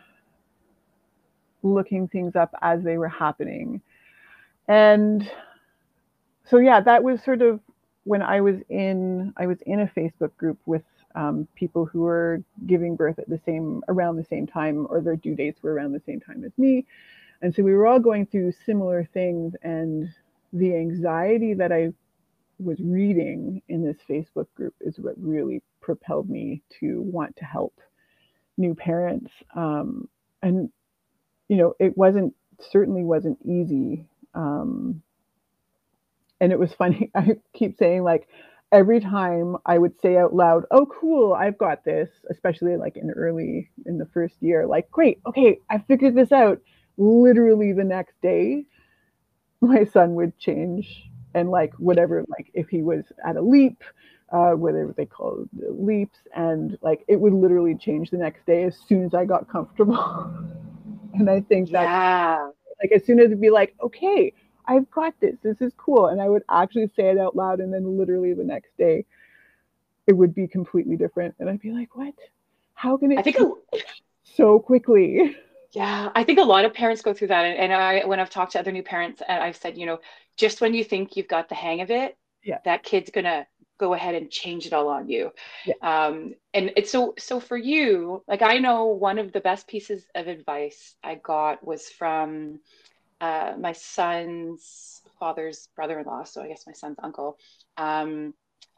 looking things up as they were happening. And so yeah, that was sort of when I was in I was in a Facebook group with um, people who were giving birth at the same around the same time, or their due dates were around the same time as me, and so we were all going through similar things. And the anxiety that I was reading in this Facebook group is what really propelled me to want to help new parents. Um, and you know, it wasn't certainly wasn't easy. Um, and it was funny. I keep saying like every time I would say out loud, "Oh, cool, I've got this," especially like in early in the first year, like, "Great, okay, I figured this out." Literally the next day, my son would change and like whatever, like if he was at a leap, uh, whatever they call it, leaps, and like it would literally change the next day as soon as I got comfortable. And I think that's Yeah. like as soon as it'd be like, okay, I've got this. This is cool. And I would actually say it out loud. And then literally the next day, it would be completely different. And I'd be like, what? How can I it think, change so quickly? yeah, I think a lot of parents go through that. And, and I, when I've talked to other new parents, and I've said, you know, just when you think you've got the hang of it, Yeah. that kid's gonna go ahead and change it all on you. Yeah. Um, and it's so, so for you, like, I know one of the best pieces of advice I got was from uh, my son's father's brother-in-law. So I guess my son's uncle. Um,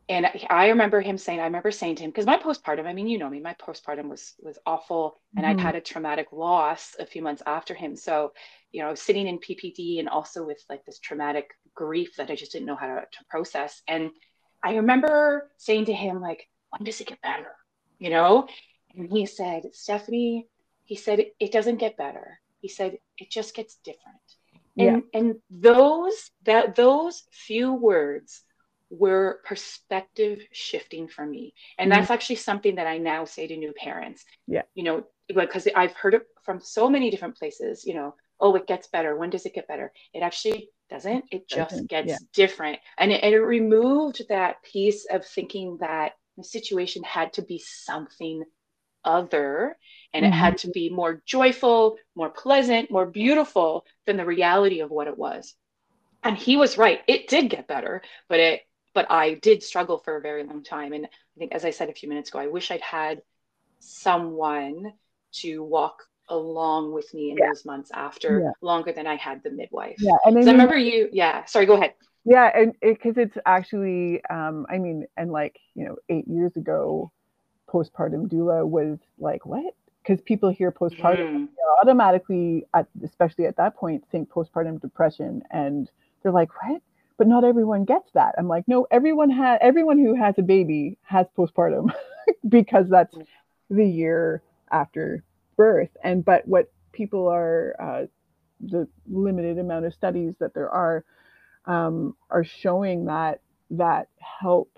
And I remember him saying, I remember saying to him, because my postpartum, I mean, you know me, my postpartum was was awful, and I'd Mm-hmm. had a traumatic loss a few months after him. So, you know, sitting in P P D and also with like this traumatic grief that I just didn't know how to, to process. And I remember saying to him, like, when does it get better? You know? And he said, Stephanie, he said, it, it doesn't get better. He said, it just gets different. Yeah. And and those that those few words were perspective shifting for me. And Mm-hmm. that's actually something that I now say to new parents, Yeah. you know, because I've heard it from so many different places, you know, oh, it gets better. When does it get better? It actually doesn't. It just Doesn't. Yeah. gets different. And it, and it removed that piece of thinking that the situation had to be something other, and it Mm-hmm. had to be more joyful, more pleasant, more beautiful than the reality of what it was. And he was right. It did get better, but it but I did struggle for a very long time. And I think, as I said a few minutes ago, I wish I'd had someone to walk along with me in Yeah. those months after, Yeah. longer than I had the midwife. Yeah. And I Because I mean, remember you, yeah, sorry, go ahead. yeah, and because it, it's actually, um, I mean, and like, you know, eight years ago, postpartum doula was like, what? Because people hear postpartum, Mm-hmm. they automatically, at, especially at that point, think postpartum depression, and they're like, what? But not everyone gets that. I'm like, no, everyone has, everyone who has a baby has postpartum because that's the year after birth. And but what people are, uh, the limited amount of studies that there are, um, are showing that that help,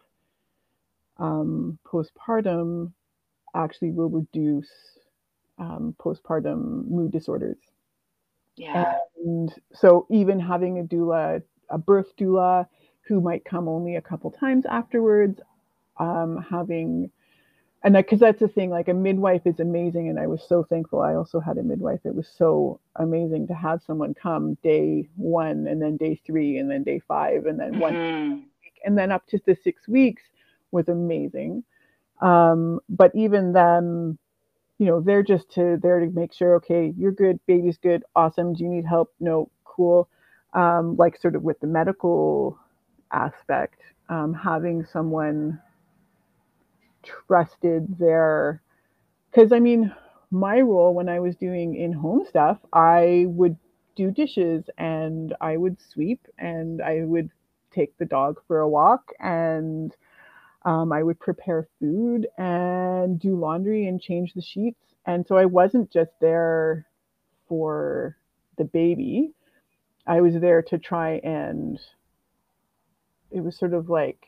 um, postpartum actually will reduce, um, postpartum mood disorders. Yeah. And so even having a doula, a birth doula who might come only a couple times afterwards, um, having, and because that's the thing, like a midwife is amazing. And I was so thankful. I also had a midwife. It was so amazing to have someone come day one and then day three and then day five and then one Mm-hmm. week and then up to the six weeks was amazing. Um, but even then, you know, they're just to there to make sure, okay, you're good, baby's good, awesome. Do you need help? No, cool. Um, like sort of with the medical aspect, um, having someone trusted there, because I mean, my role when I was doing in-home stuff, I would do dishes and I would sweep and I would take the dog for a walk and um, I would prepare food and do laundry and change the sheets. And so I wasn't just there for the baby. I was there to try and it was sort of like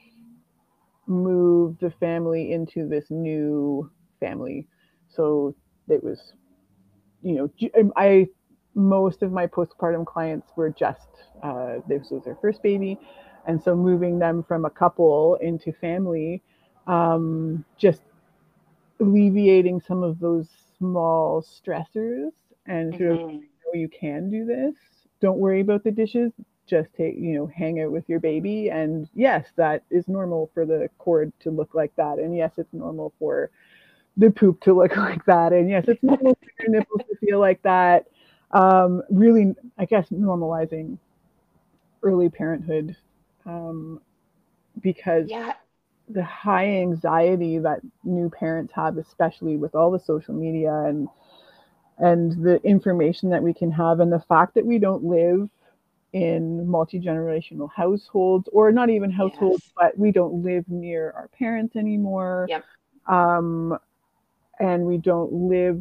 move the family into this new family. So it was, you know, I most of my postpartum clients were just uh, this was their first baby, and so moving them from a couple into family, um, just alleviating some of those small stressors and sort of, Mm-hmm. you know, you can do this. Don't worry about the dishes. Just take, you know, hang out with your baby. And yes, that is normal for the cord to look like that. And yes, it's normal for the poop to look like that. And yes, it's normal for your nipples to feel like that. Um, really, I guess, normalizing early parenthood, um, because Yeah. the high anxiety that new parents have, especially with all the social media and and the information that we can have, and the fact that we don't live in multi-generational households, or not even households, Yes. but we don't live near our parents anymore, Yep. um, and we don't live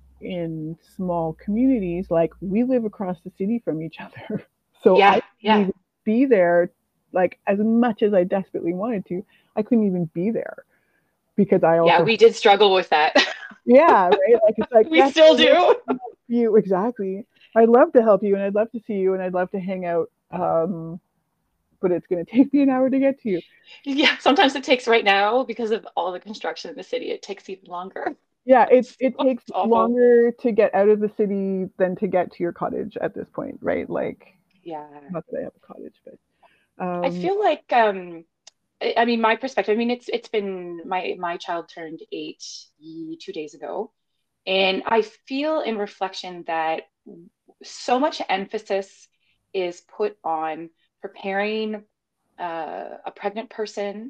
in small communities. Like we live across the city from each other, so I Yeah. couldn't Yeah. even be there. Like as much as I desperately wanted to, I couldn't even be there because I Yeah. also, We did struggle with that. yeah, right. Like it's like, We yes, still I love do. you exactly. I'd love to help you, and I'd love to see you, and I'd love to hang out. Um, but it's going to take me an hour to get to you. Yeah, sometimes it takes right now because of all the construction in the city. It takes even longer. Yeah, it It's, it takes it's awful. longer to get out of the city than to get to your cottage at this point, right? Like, Yeah. not that I have a cottage, but I um, feel like um I I mean my perspective, I mean it's it's been my my child turned eight ye- two days ago. And I feel in reflection that so much emphasis is put on preparing uh, a pregnant person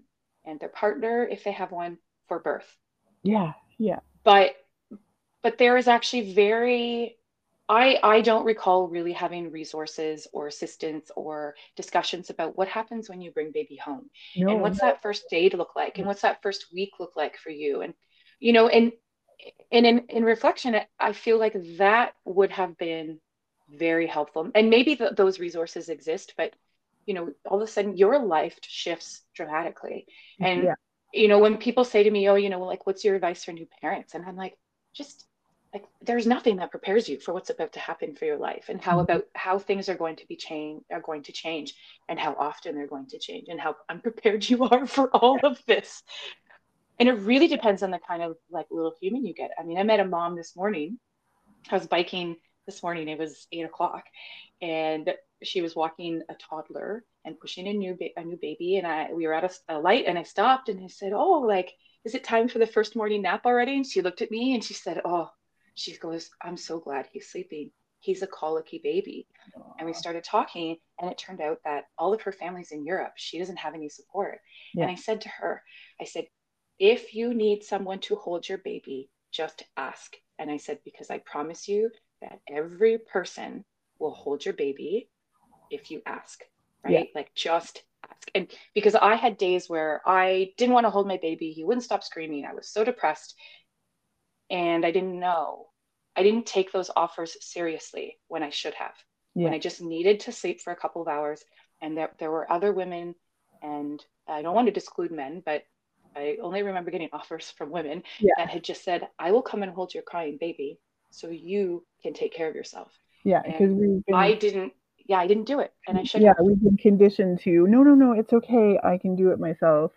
and their partner, if they have one, for birth. Yeah. Yeah. But but there is actually very I I don't recall really having resources or assistance or discussions about what happens when you bring baby home, and No, what's that first day to look like, and what's that first week look like for you. And you know, and and in, in reflection, I feel like that would have been very helpful. And maybe th those resources exist, but you know, all of a sudden your life shifts dramatically. And yeah. you know, when people say to me, "Oh, you know, like, what's your advice for new parents?" And I'm like, just like, there's nothing that prepares you for what's about to happen for your life, and how Mhm. about how things are going to be change are going to change, and how often they're going to change, and how unprepared you are for all of this. And it really depends on the kind of like little human you get. I mean, I met a mom this morning. I was biking this morning. It was eight o'clock, and she was walking a toddler and pushing a new ba- a new baby. And I we were at a, a light, and I stopped and I said, "Oh, like, is it time for the first morning nap already?" And she looked at me and she said, "Oh," she goes, "I'm so glad he's sleeping. He's a colicky baby." And we started talking, and it turned out that all of her family's in Europe. She doesn't have any support. And Yeah. I said to her, I said, "If you need someone to hold your baby, just ask." And I said, "Because I promise you that every person will hold your baby if you ask," Yeah. right? Like, just ask. And because I had days where I didn't want to hold my baby, he wouldn't stop screaming. I was so depressed, and I didn't know. I didn't take those offers seriously when I should have, when Yeah. I just needed to sleep for a couple of hours. And there, there were other women, and I don't want to exclude men, but I only remember getting offers from women Yeah. that had just said, "I will come and hold your crying baby so you can take care of yourself." Yeah. Because And we've I been, didn't, yeah, I didn't do it. And I should yeah, have. we've been conditioned to, no, no, no, it's okay. I can do it myself.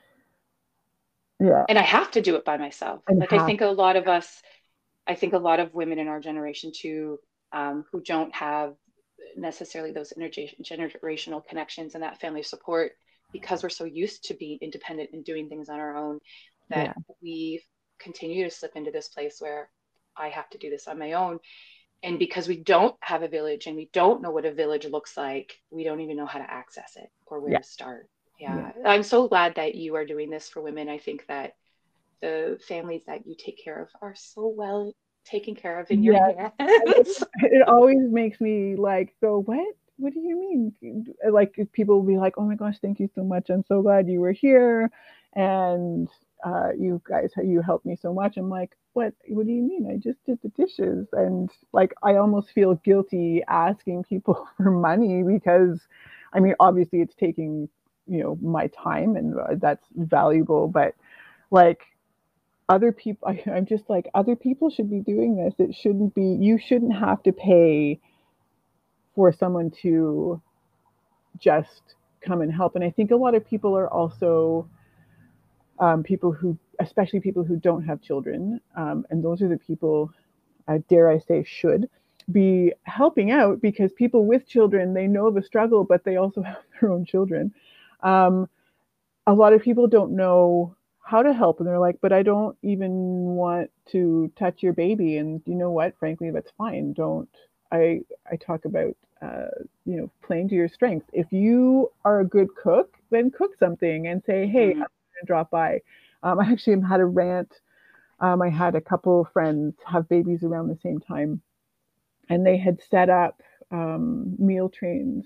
Yeah. And I have to do it by myself. And Like, I half. think a lot of us, I think a lot of women in our generation too, um, who don't have necessarily those intergenerational connections and that family support, because we're so used to being independent and doing things on our own, that Yeah. we continue to slip into this place where I have to do this on my own. And because we don't have a village and we don't know what a village looks like, we don't even know how to access it or where Yeah. to start. Yeah. Yeah. I'm so glad that you are doing this for women. I think that the families that you take care of are so well taken care of in your Yeah. hands. It always makes me like go, what? What do you mean? Like people will be like, oh my gosh, thank you so much. I'm so glad you were here. And uh, you guys, you helped me so much. I'm like, what? What do you mean? I just did the dishes. And like, I almost feel guilty asking people for money because, I mean, obviously it's taking, you know, my time and that's valuable, but like, other people, I, I'm just like, other people should be doing this. It shouldn't be, you shouldn't have to pay for someone to just come and help. And I think a lot of people are also um, people who, especially people who don't have children. Um, and those are the people, uh, dare I say, should be helping out because people with children, they know the struggle, but they also have their own children. Um, a lot of people don't know how to help and they're like, but I don't even want to touch your baby. And you know what, frankly, that's fine. Don't, i i talk about uh, you know, playing to your strengths. If you are a good cook, then cook something and say, hey, I'm Mm. going to drop by. um, I actually had a rant. um, I had a couple of friends have babies around the same time and they had set up um, meal trains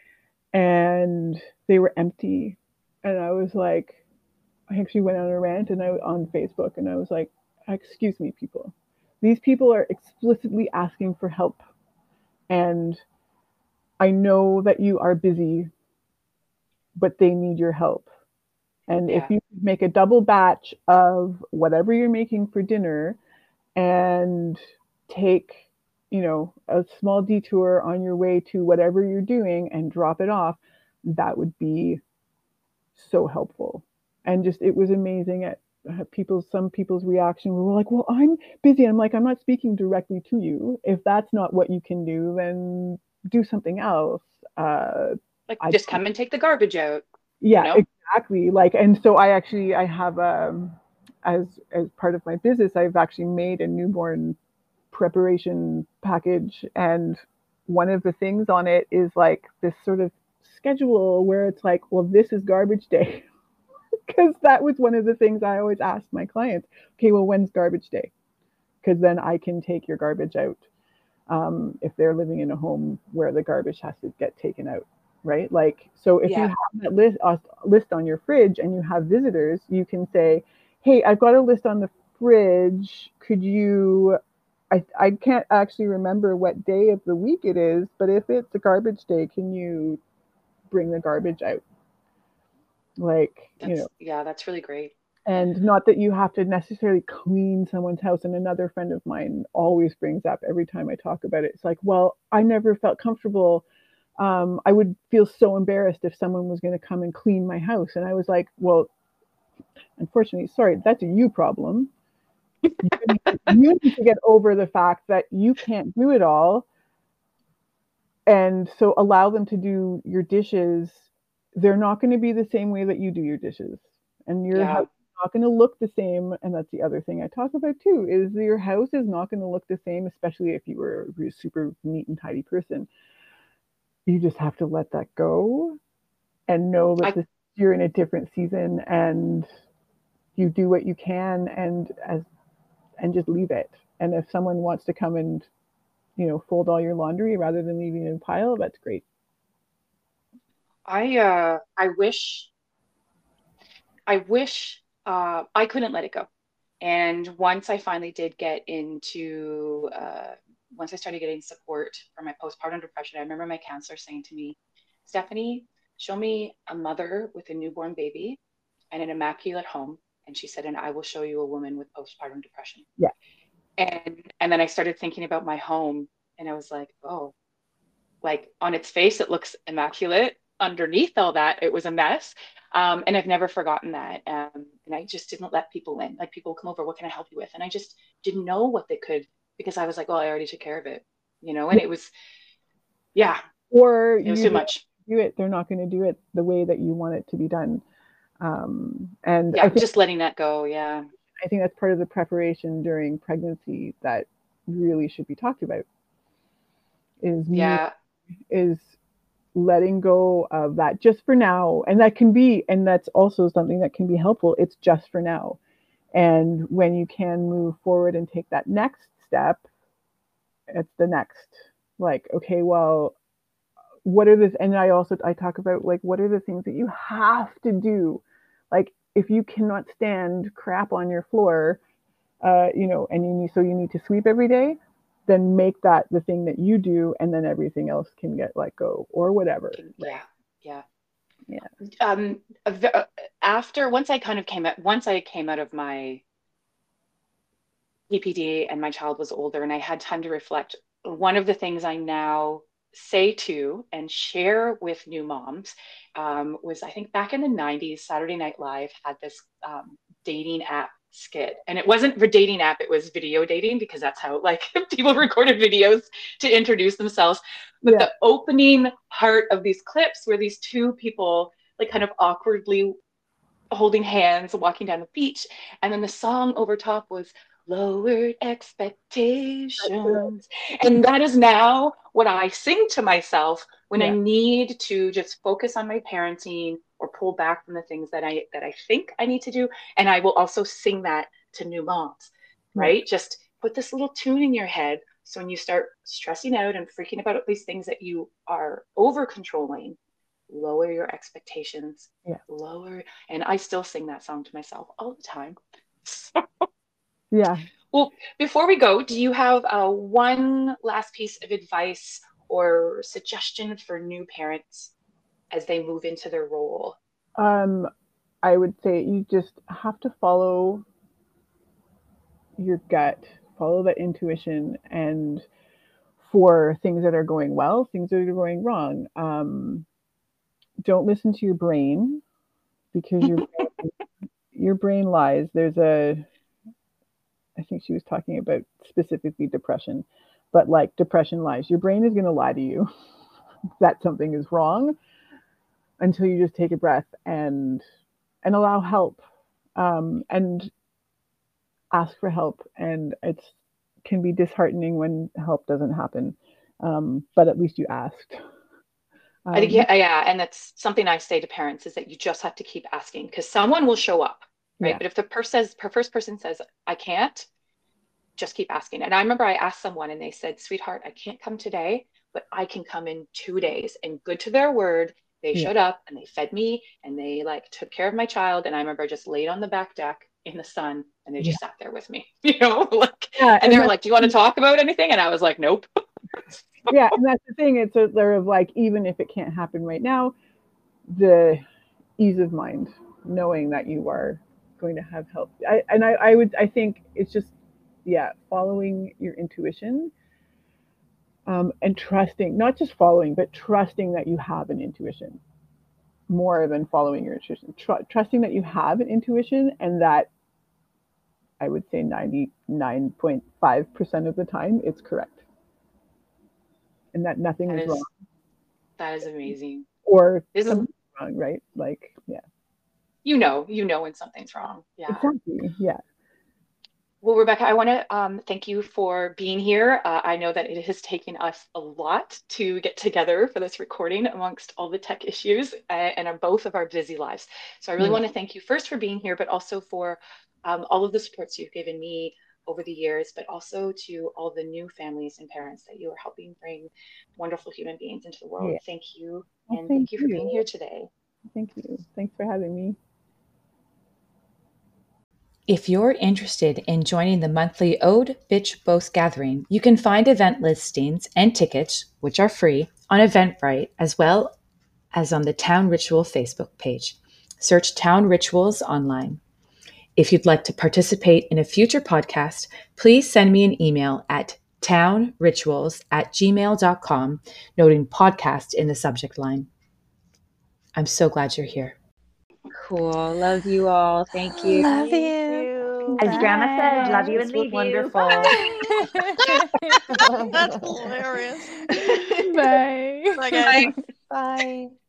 and they were empty. And I was like, I actually went on a rant and I on Facebook and I was like, excuse me, people. These people are explicitly asking for help. And I know that you are busy, but they need your help. And if Yeah. you make a double batch of whatever you're making for dinner and take, you know, a small detour on your way to whatever you're doing and drop it off, that would be so helpful. And just it was amazing at uh, people's some people's reaction. We were like, well, I'm busy. I'm like, I'm not speaking directly to you. If that's not what you can do, then do something else. uh Like, I just come and take the garbage out, you Yeah, know? exactly. Like, and so I actually I have um as as part of my business, I've actually made a newborn preparation package, and one of the things on it is like this sort of schedule where it's like, well, this is garbage day. Because that was one of the things I always asked my clients. Okay, well, when's garbage day? Because then I can take your garbage out. Um, if they're living in a home where the garbage has to get taken out, right? Like, so if you Yeah. have that list, uh, list on your fridge and you have visitors, you can say, hey, I've got a list on the fridge. Could you, I, I can't actually remember what day of the week it is, but if it's a garbage day, can you bring the garbage out? Like, you That's know, yeah, that's really great. and not that you have to necessarily clean someone's house. And another friend of mine always brings up every time I talk about it. It's like, well, I never felt comfortable. Um, I would feel so embarrassed if someone was going to come and clean my house. And I was like, well, unfortunately, sorry, that's a you problem. You need, you need to get over the fact that you can't do it all. And so allow them to do your dishes. They're not going to be the same way that you do your dishes. And your Yeah. house not going to look the same. And that's the other thing I talk about too, is your house is not going to look the same, especially if you were a super neat and tidy person. You just have to let that go and know that I, this, you're in a different season, and you do what you can, and as and just leave it. And if someone wants to come and, you know, fold all your laundry rather than leaving it in a pile, that's great. I uh I wish I wish uh I couldn't let it go. And once I finally did get into uh once I started getting support for my postpartum depression, I remember my counselor saying to me, Stephanie, show me a mother with a newborn baby and an immaculate home. And she said, and I will show you a woman with postpartum depression. Yeah. And and then I started thinking about my home, and I was like, oh, like on its face, it looks immaculate. Underneath all that, it was a mess. Um, and I've never forgotten that. Um, and I just didn't let people in. Like people come over, what can I help you with? And I just didn't know what they could, because I was like, well, I already took care of it, you know. And it was, yeah, Or it was you too don't much. do it, they're not going to do it the way that you want it to be done. Um, and I Yeah, think just letting that go. Yeah, I think that's part of the preparation during pregnancy that really should be talked about. Is me yeah, is letting go of that just for now, and that can be, and that's also something that can be helpful. It's just for now, and when you can move forward and take that next step, it's the next. Like, okay, well, what are the, and I also I talk about like what are the things that you have to do. Like if you cannot stand crap on your floor, uh, you know, and you need, so you need to sweep every day, then make that the thing that you do, and then everything else can get let go or whatever. can, Right? yeah, yeah. Yeah. Um, after once I kind of came out, once I came out of my P P D and my child was older and I had time to reflect, one of the things I now say to and share with new moms um, was I think back in the nineties, Saturday Night Live had this um, dating app skit. And it wasn't the dating app, it was video dating, because that's how like people recorded videos to introduce themselves. But Yeah. the opening part of these clips were these two people like kind of awkwardly holding hands walking down the beach, and then the song over top was lowered expectations. And that is now what I sing to myself when I Yeah. need to just focus on my parenting or pull back from the things that I that I think I need to do. And I will also sing that to new moms, Yeah. right? Just put this little tune in your head, so when you start stressing out and freaking about these things that you are over controlling, lower your expectations, Yeah. lower. And I still sing that song to myself all the time. Yeah. Well, before we go, do you have uh, one last piece of advice or suggestion for new parents as they move into their role? Um, I would say you just have to follow your gut, follow that intuition, and for things that are going well, things that are going wrong. Um, don't listen to your brain, because your your brain lies. There's a, I think she was talking about specifically depression, but like depression lies. Your brain is going to lie to you that something is wrong until you just take a breath and and allow help, um, and ask for help. And it's can be disheartening when help doesn't happen, um, but at least you asked. Um, I think, yeah, yeah. And that's something I say to parents is that you just have to keep asking because someone will show up, right? Yeah. But if the person says, per first person says, I can't, just keep asking. And I remember I asked someone and they said, sweetheart, I can't come today, but I can come in two days. And good to their word, they Yeah. showed up and they fed me and they like took care of my child. And I remember I just laid on the back deck in the sun and they just sat there with me, you know, like, Yeah, and and they were that's- like, do you want to talk about anything? And I was like, nope. yeah, and that's the thing. It's a, sort of like, even if it can't happen right now, the ease of mind, knowing that you are going to have help. I, and I, I would, I think it's just, yeah, following your intuition, um, and trusting, not just following, but trusting that you have an intuition more than following your intuition. Tr- trusting that you have an intuition, and that I would say ninety-nine point five percent of the time it's correct. And that nothing That is is, wrong. that is amazing. Or This is, something wrong, right? Like, yeah. you know, you know when something's wrong. Yeah. Exactly. Yeah. Well, Rebecca, I want to um, thank you for being here. Uh, I know that it has taken us a lot to get together for this recording amongst all the tech issues uh, and our, both of our busy lives. So I really Yeah. want to thank you first for being here, but also for um, all of the supports you've given me over the years, but also to all the new families and parents that you are helping bring wonderful human beings into the world. Yeah. Thank you. Well, And thank thank you for you. being here today. Thank you. Thanks for having me. If you're interested in joining the monthly Ode Bitch Boast gathering, you can find event listings and tickets, which are free, on Eventbrite as well as on the Town Ritual Facebook page. Search Town Rituals online. If you'd like to participate in a future podcast, please send me an email at townrituals at gmail dot com, noting podcast in the subject line. I'm so glad you're here. Cool. Love you all. Thank you. Love Thank you. you. Bye. As Grandma said, love you and This was leave you. wonderful. That's hilarious. Bye. Bye, guys. Bye.